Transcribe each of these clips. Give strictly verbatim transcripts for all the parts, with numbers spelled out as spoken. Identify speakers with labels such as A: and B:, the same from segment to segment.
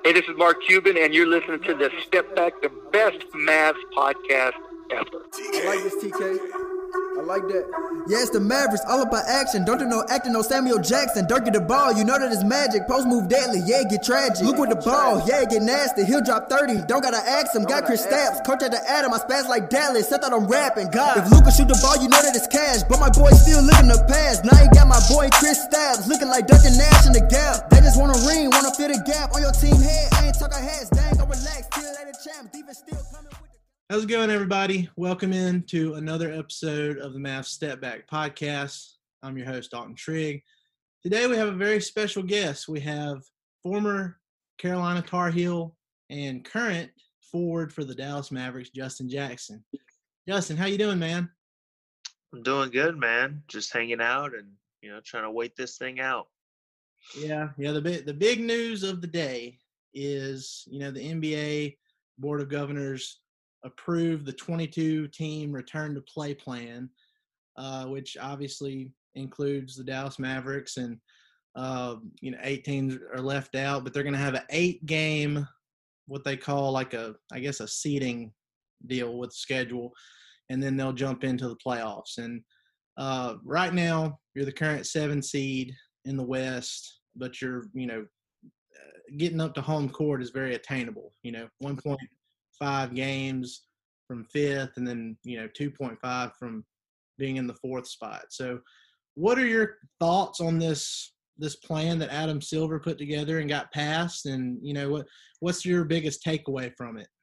A: Hey, this is Mark Cuban, and you're listening to the Step Back, the best Mavs podcast ever.
B: I like this, T K. I like that. Yeah, it's the Mavericks, all about action. Don't do no acting, no Samuel Jackson. Dirk get the ball, you know that it's magic. Post move deadly, yeah, it get tragic. Look with the ball, yeah, it get nasty. He'll drop thirty, don't gotta ask him. Got Chris Stapps, coach at the Adam, I spaz like Dallas. I thought I'm rapping, God. If Luka shoot the ball, you know that it's cash. But my boy still living the past. Now he got my boy Chris Stapps, looking like Duncan Nash in the gap. They just want a ring, wanna fill the gap on your team head. I ain't talking heads, dang, go relax. Still at the champ, defense still coming with the.
C: How's it going, everybody? Welcome in to another episode of the Mavs Step Back Podcast. I'm your host, Dalton Trigg. Today we have a very special guest. We have former Carolina Tar Heel and current forward for the Dallas Mavericks, Justin Jackson. Justin, how you doing, man?
D: I'm doing good, man. Just hanging out and, you know, trying to wait this thing out.
C: Yeah, yeah. The big, the big news of the day is, you know, the N B A Board of Governors approved the twenty-two team return to play plan, uh, which obviously includes the Dallas Mavericks, and uh, you know, eight teams are left out, but they're going to have an eight game, what they call like a, I guess a seeding deal with the schedule, and then they'll jump into the playoffs. And uh, right now you're the current seven seed in the West, but you're, you know, getting up to home court is very attainable. You know, one point five games from fifth, and then, you know, two point five from being in the fourth spot. So what are your thoughts on this this plan that Adam Silver put together and got passed? And, you know, what what's your biggest takeaway from it?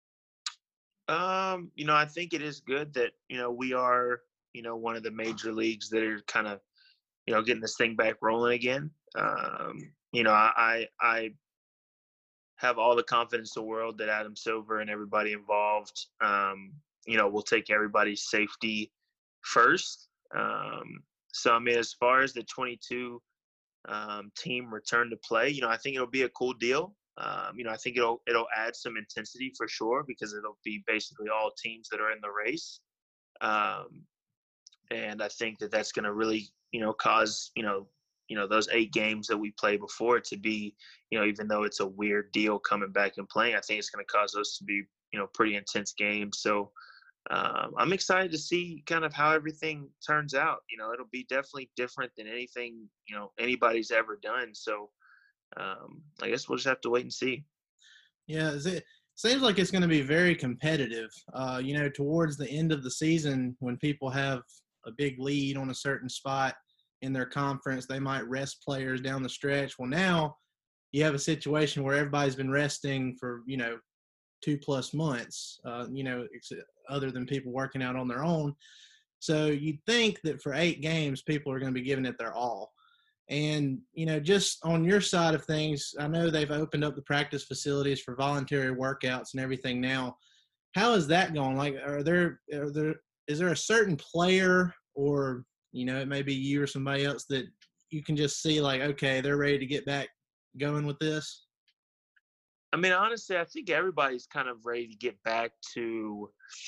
D: Um, you know, I think it is good that, you know, we are, you know, one of the major leagues that are kind of, you know, getting this thing back rolling again. Um, you know, I I have all the confidence in the world that Adam Silver and everybody involved, um, you know, will take everybody's safety first. Um, so, I mean, as far as the twenty-two um, team return to play, you know, I think it'll be a cool deal. Um, you know, I think it'll it'll add some intensity for sure, because it'll be basically all teams that are in the race. Um, and I think that that's going to really, you know, cause, you know, you know, those eight games that we played before to be, you know, even though it's a weird deal coming back and playing, I think it's going to cause those to be, you know, pretty intense games. So um, I'm excited to see kind of how everything turns out. You know, it'll be definitely different than anything, you know, anybody's ever done. So um, I guess we'll just have to wait and see.
C: Yeah, it seems like it's going to be very competitive. Uh, you know, towards the end of the season, when people have a big lead on a certain spot in their conference, they might rest players down the stretch. Well, now you have a situation where everybody's been resting for, you know, two plus months, uh, you know, other than people working out on their own. So you'd think that for eight games, people are going to be giving it their all. And, you know, just on your side of things, I know they've opened up the practice facilities for voluntary workouts and everything now. How is that going? Like, are there, are there, is there a certain player, or, you know, it may be you or somebody else that you can just see like, okay, they're ready to get back going with this?
D: I mean, honestly, I think everybody's kind of ready to get back to,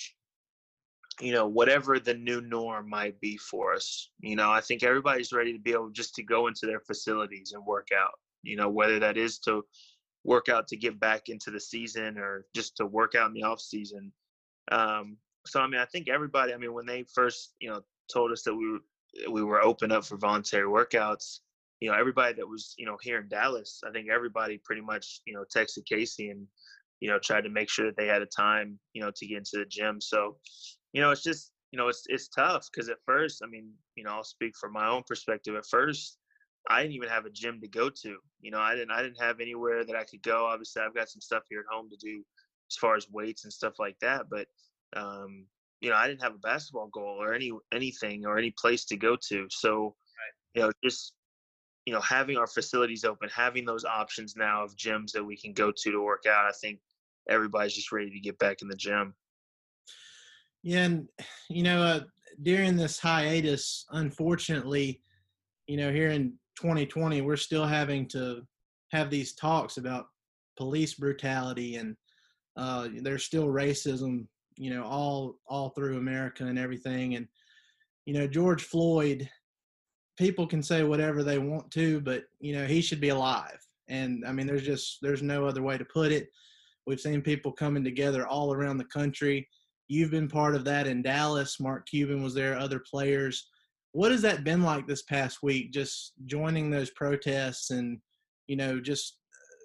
D: you know, whatever the new norm might be for us. You know, I think everybody's ready to be able just to go into their facilities and work out, you know, whether that is to work out to get back into the season or just to work out in the off season. Um, so, I mean, I think everybody, I mean, when they first, you know, told us that we were, we were open up for voluntary workouts, you know, everybody that was, you know, here in Dallas, I think everybody pretty much, you know, texted Casey and, you know, tried to make sure that they had a time, you know, to get into the gym. So, you know, it's just, you know, it's, it's tough because at first, I mean, you know, I'll speak from my own perspective. At first, I didn't even have a gym to go to. You know, I didn't, I didn't have anywhere that I could go. Obviously, I've got some stuff here at home to do as far as weights and stuff like that. But, um, you know, I didn't have a basketball goal or any anything or any place to go to. So, you know, just, you know, having our facilities open, having those options now of gyms that we can go to to work out, I think everybody's just ready to get back in the gym.
C: Yeah, and, you know, uh, during this hiatus, unfortunately, you know, here in twenty twenty, we're still having to have these talks about police brutality, and uh, there's still racism, you know, all all through America and everything. And, you know, George Floyd, people can say whatever they want to, but, you know, he should be alive. And, I mean, there's just there's no other way to put it. We've seen people coming together all around the country. You've been part of that in Dallas. Mark Cuban was there, other players. What has that been like this past week, just joining those protests and, you know, just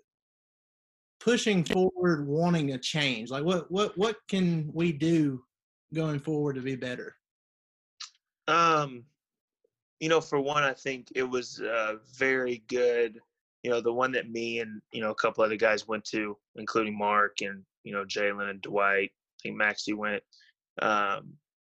C: pushing forward, wanting a change? Like, what what what can we do going forward to be better?
D: Um, you know, for one, I think it was uh, very good. You know, the one that me and, you know, a couple other guys went to, including Mark and, you know, Jalen and Dwight. I think Maxie went. Um,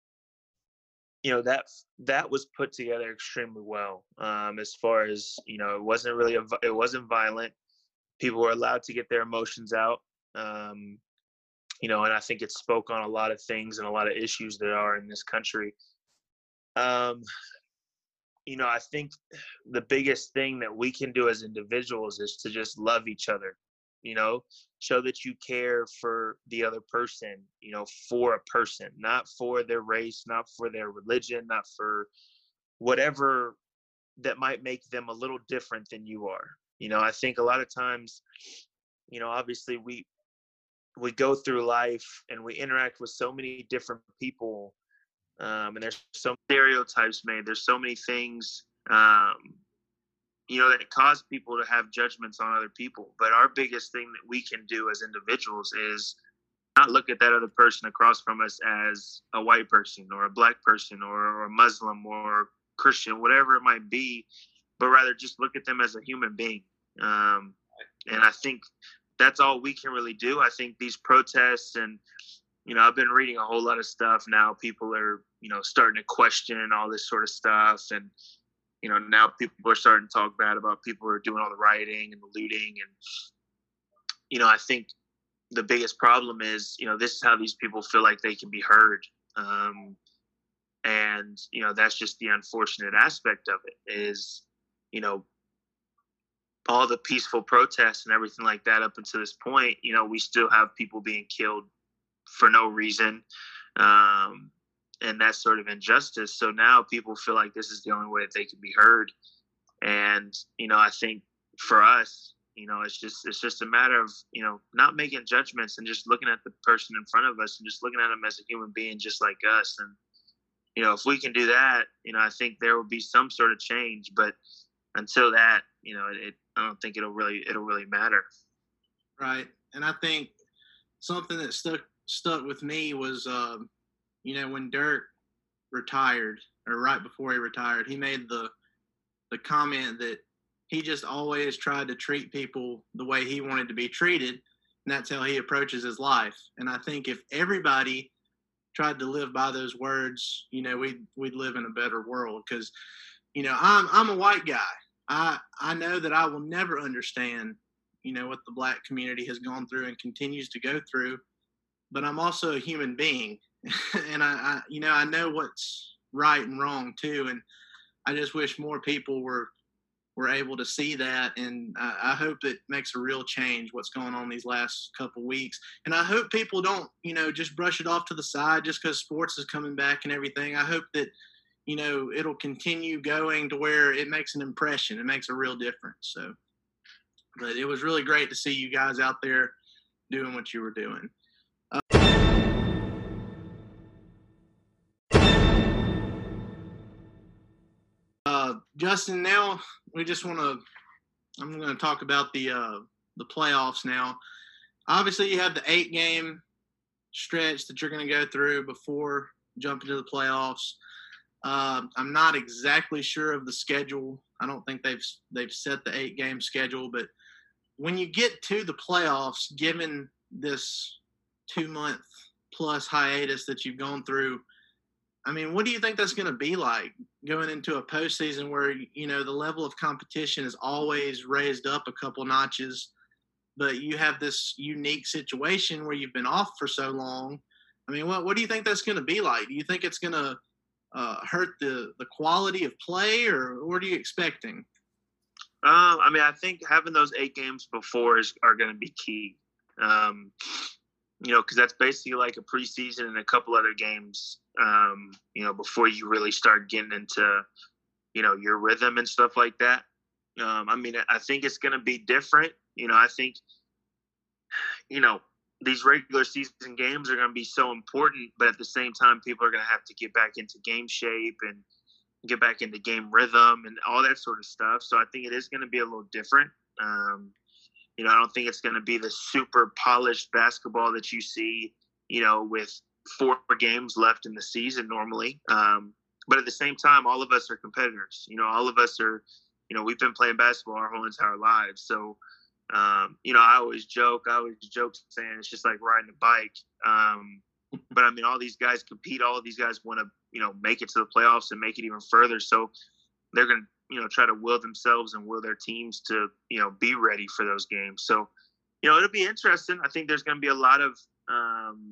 D: you know, that that was put together extremely well. Um, as far as, you know, it wasn't really a, it wasn't violent. People were allowed to get their emotions out. Um, you know, and I think it spoke on a lot of things and a lot of issues that are in this country. Um, you know, I think the biggest thing that we can do as individuals is to just love each other, you know, show that you care for the other person, you know, for a person, not for their race, not for their religion, not for whatever that might make them a little different than you are. You know, I think a lot of times, you know, obviously we, we go through life and we interact with so many different people. Um, and there's so many stereotypes made. There's so many things, um, you know, that cause people to have judgments on other people. But our biggest thing that we can do as individuals is not look at that other person across from us as a white person or a black person or, or a Muslim or Christian, whatever it might be, but rather just look at them as a human being. Um, and I think that's all we can really do. I think these protests and, you know, I've been reading a whole lot of stuff now. People are, you know, starting to question all this sort of stuff. And, you know, now people are starting to talk bad about people who are doing all the rioting and the looting. And, you know, I think the biggest problem is, you know, this is how these people feel like they can be heard. Um, and, you know, that's just the unfortunate aspect of it is, you know, all the peaceful protests and everything like that up until this point, you know, we still have people being killed for no reason. Um, and that's sort of injustice. So now people feel like this is the only way that they can be heard. And, you know, I think for us, you know, it's just, it's just a matter of, you know, not making judgments and just looking at the person in front of us and just looking at them as a human being, just like us. And, you know, if we can do that, you know, I think there will be some sort of change, but until that, you know, it, I don't think it'll really, it'll really matter.
C: Right. And I think something that stuck, stuck with me was, um, you know, when Dirk retired or right before he retired, he made the, the comment that he just always tried to treat people the way he wanted to be treated. And that's how he approaches his life. And I think if everybody tried to live by those words, you know, we'd, we'd live in a better world. Cause, you know, I'm, I'm a white guy. I, I know that I will never understand, you know, what the black community has gone through and continues to go through, but I'm also a human being. And I, I, you know, I know what's right and wrong too. And I just wish more people were, were able to see that. And I, I hope it makes a real change what's going on these last couple weeks. And I hope people don't, you know, just brush it off to the side just because sports is coming back and everything. I hope that, you know, it'll continue going to where it makes an impression. It makes a real difference. So, but it was really great to see you guys out there doing what you were doing. Uh, uh, Justin, now we just want to, I'm going to talk about the, uh, the playoffs now. Obviously you have the eight game stretch that you're going to go through before jumping to the playoffs. Uh, I'm not exactly sure of the schedule. I don't think they've they've set the eight game schedule, but when you get to the playoffs, given this two month plus hiatus that you've gone through, I mean, what do you think that's going to be like going into a postseason where, you know, the level of competition is always raised up a couple notches, but you have this unique situation where you've been off for so long? I mean, what what do you think that's going to be like? Do you think it's going to Uh, hurt the, the quality of play, or what are you expecting?
D: Um, I mean, I think having those eight games before is are going to be key. Um, you know, because that's basically like a preseason and a couple other games. Um, you know, before you really start getting into, you know, your rhythm and stuff like that. Um, I mean, I think it's going to be different. You know, I think, you know, these regular season games are going to be so important, but at the same time, people are going to have to get back into game shape and get back into game rhythm and all that sort of stuff. So I think it is going to be a little different. Um, you know, I don't think it's going to be the super polished basketball that you see, you know, with four games left in the season normally. Um, but at the same time, all of us are competitors. You know, all of us are, you know, we've been playing basketball our whole entire lives. So, um, you know, I always joke, I always joke saying it's just like riding a bike. Um, but I mean, all these guys compete, all of these guys want to, you know, make it to the playoffs and make it even further. So they're going to, you know, try to will themselves and will their teams to, you know, be ready for those games. So, you know, it'll be interesting. I think there's going to be a lot of um,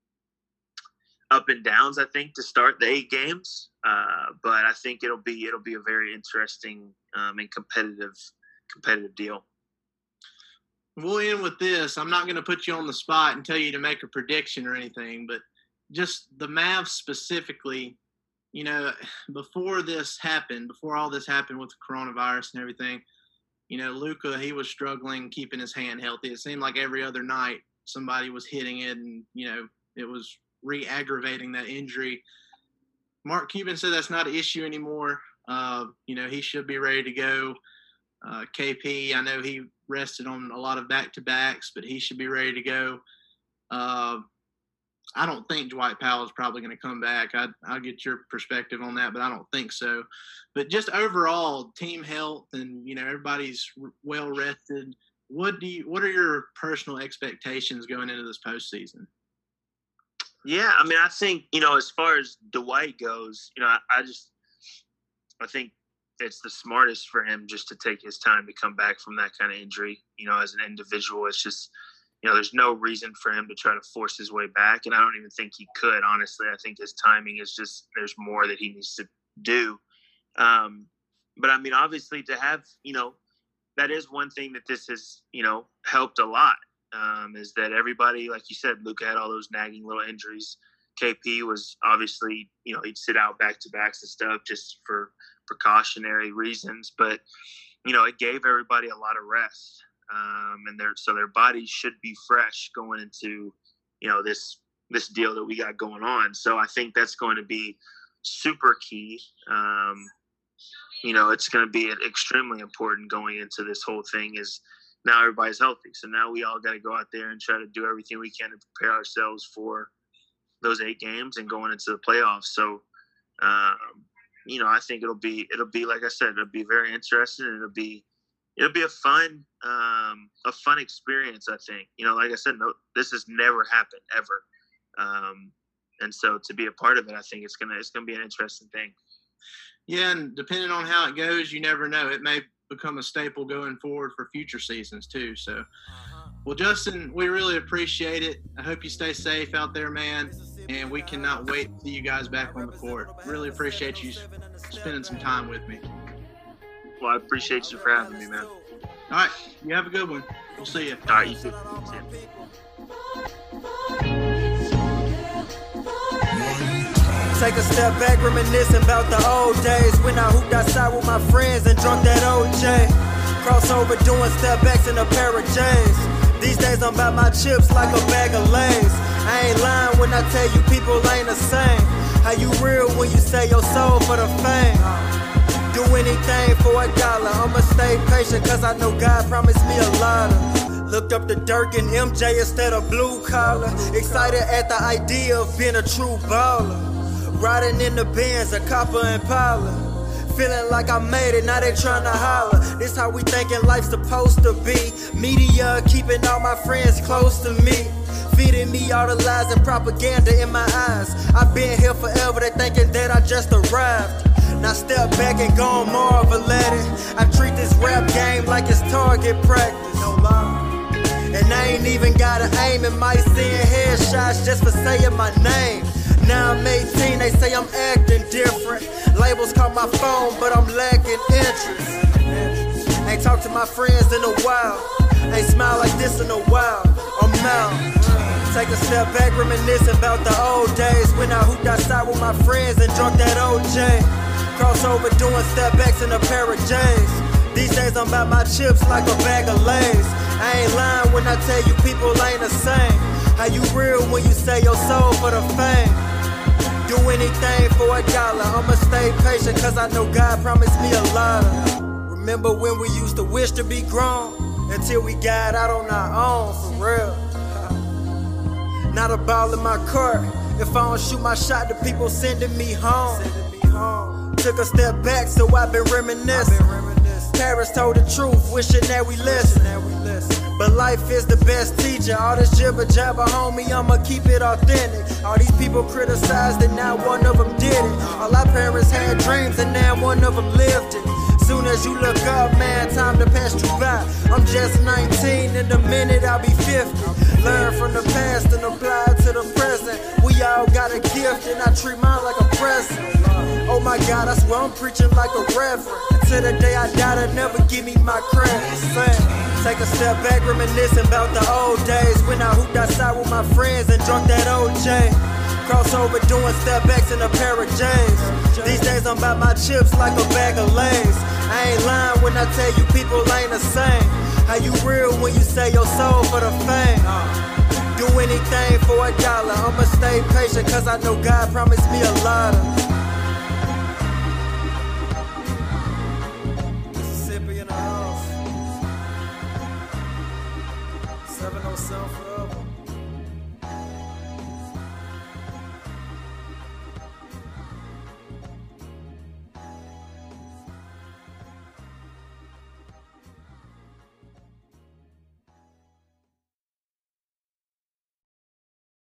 D: up and downs, I think, to start the eight games. Uh, but I think it'll be, it'll be a very interesting um, and competitive, competitive deal.
C: We'll end with this. I'm not going to put you on the spot and tell you to make a prediction or anything, but just the Mavs specifically, you know, before this happened, before all this happened with the coronavirus and everything, you know, Luka, he was struggling keeping his hand healthy. It seemed like every other night somebody was hitting it and, you know, it was re-aggravating that injury. Mark Cuban said that's not an issue anymore. Uh, you know, he should be ready to go. Uh, K P, I know he rested on a lot of back-to-backs, but he should be ready to go. Uh, I don't think Dwight Powell is probably going to come back. I, I'll get your perspective on that, but I don't think so. But just overall, team health and, you know, everybody's well rested. What do you? What are your personal expectations going into this postseason?
D: Yeah, I mean, I think, you know, as far as Dwight goes, you know, I, I just I think it's the smartest for him just to take his time to come back from that kind of injury. You know, as an individual, it's just, you know, there's no reason for him to try to force his way back. And I don't even think he could, honestly. I think his timing is just, there's more that he needs to do. Um, but I mean, obviously to have, you know, that is one thing that this has, you know, helped a lot, um, is that everybody, like you said, Luka had all those nagging little injuries. K P was obviously, you know, he'd sit out back-to-backs and stuff just for precautionary reasons. But, you know, it gave everybody a lot of rest. Um, and their so their bodies should be fresh going into, you know, this this deal that we got going on. So I think that's going to be super key. Um, you know, it's going to be extremely important going into this whole thing is now everybody's healthy. So now we all got to go out there and try to do everything we can to prepare ourselves for those eight games and going into the playoffs. So, um, you know, I think it'll be it'll be like I said, it'll be very interesting. And it'll be It'll be a fun, um, a fun experience. I think, you know, like I said, no, this has never happened ever, um, and so to be a part of it, I think it's gonna it's gonna be an interesting thing.
C: Yeah, and depending on how it goes, you never know. It may become a staple going forward for future seasons too. So, well, Justin, we really appreciate it. I hope you stay safe out there, man. And we cannot wait to see you guys back on the court. Really appreciate you spending some time with me.
D: Well, I appreciate you for having me, man.
C: All right. You have a good one. We'll see you.
D: All right, you too. See you.
B: Take a step back, reminiscing about the old days when I hooped outside with my friends and drunk that O J. Crossover doing step backs in a pair of J's. These days I'm about my chips like a bag of Lays. I ain't lying when I tell you people ain't the same. How you real when you say your soul for the fame? Do anything for a dollar. I'ma stay patient cause I know God promised me a lot of. Looked up to Dirk and M J instead of blue collar. Excited at the idea of being a true baller. Riding in the Benz, a copper Impala. Feeling like I made it, now they tryna holler. This how we thinking life's supposed to be. Media keeping all my friends close to me. Feeding me all the lies and propaganda in my eyes. I've been here forever, they thinking that I just arrived. Now step back and go on Marvel at it. I treat this rap game like it's target practice. No lie. And I ain't even gotta aim in my seeing headshots just for saying my name. Now I'm eighteen, they say I'm acting different. Labels call my phone, but I'm lacking interest. Ain't talked to my friends in a while. Ain't smiled like this in a while. I'm out. Take a step back, reminiscing about the old days when I hooped outside with my friends and drunk that O J. Crossover doing step backs in a pair of J's. These days I'm about my chips like a bag of Lay's. I ain't lying when I tell you people ain't the same. How you real when you sell your soul for the fame? Do anything for a dollar, I'ma stay patient cause I know God promised me a lot of. Remember when we used to wish to be grown? Until we got out on our own, for real. Not a ball in my court. If I don't shoot my shot, the people sending me home. Took a step back, so I've been reminiscing. Parents told the truth, wishing that we listen. But life is the best teacher. All this jibber jabber, homie, I'ma keep it authentic. All these people criticized and now one of them did it. All our parents had dreams and now one of them lived it. Soon as you look up, man, time to pass you by. I'm just nineteen, in a minute I'll be fifty. Learn from the past and apply it to the present. We all got a gift and I treat mine like a present. Oh my God, I swear I'm preaching like a reverend. Until the day I die, they'll never give me my credit. Take a step back, reminiscing about the old days when I hooped outside with my friends and drunk that O J. Crossover doing step backs in a pair of J's. These days I'm about my chips like a bag of Lay's. I ain't lying when I tell you people ain't the same. How you real when you sell your soul for the fame? Do anything for a dollar, I'ma stay patient cause I know God promised me a lot of.